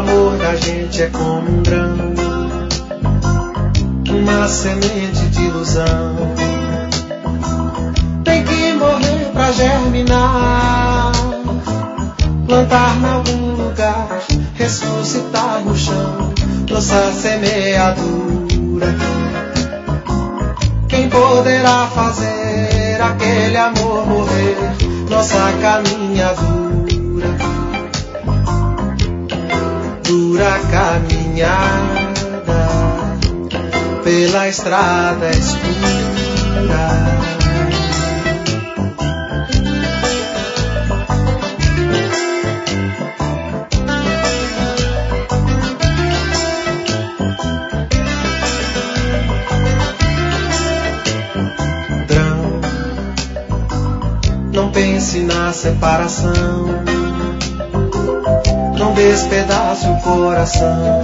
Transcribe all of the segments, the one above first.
amor da gente é como um grão, uma semente de ilusão. Tem que morrer pra germinar, plantar em algum lugar, ressuscitar no chão, nossa semeadura. Quem poderá fazer aquele amor morrer, nossa caminhadura? Dura caminhada pela estrada escura. Não pense na separação, não despedace o coração.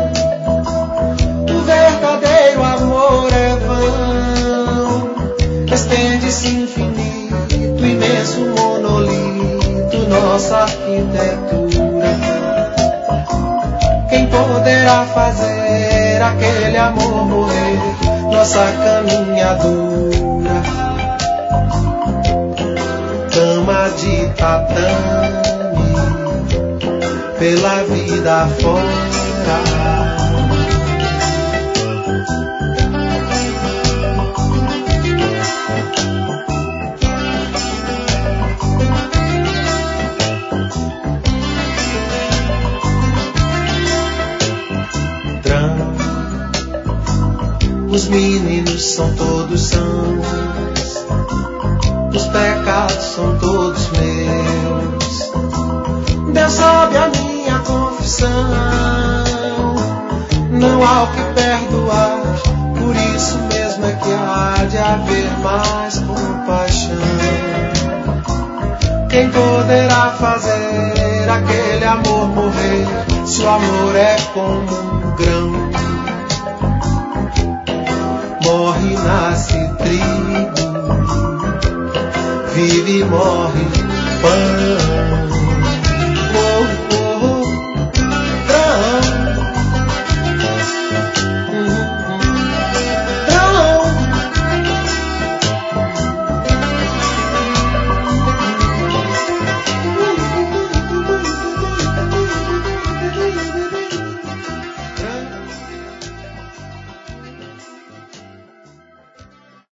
O verdadeiro amor é vão, estende-se infinito, imenso monolito, nossa arquitetura. Quem poderá fazer aquele amor morrer, nossa caminhadura? Cama de tatame pela vida fora. Os meninos são todos sãos, os pecados são todos meus. Deus sabe a minha confissão, não há o que perdoar, por isso mesmo é que há de haver mais compaixão. Quem poderá fazer aquele amor morrer, se o amor é como um grão? Morre, nasce trigo, vive e morre pão.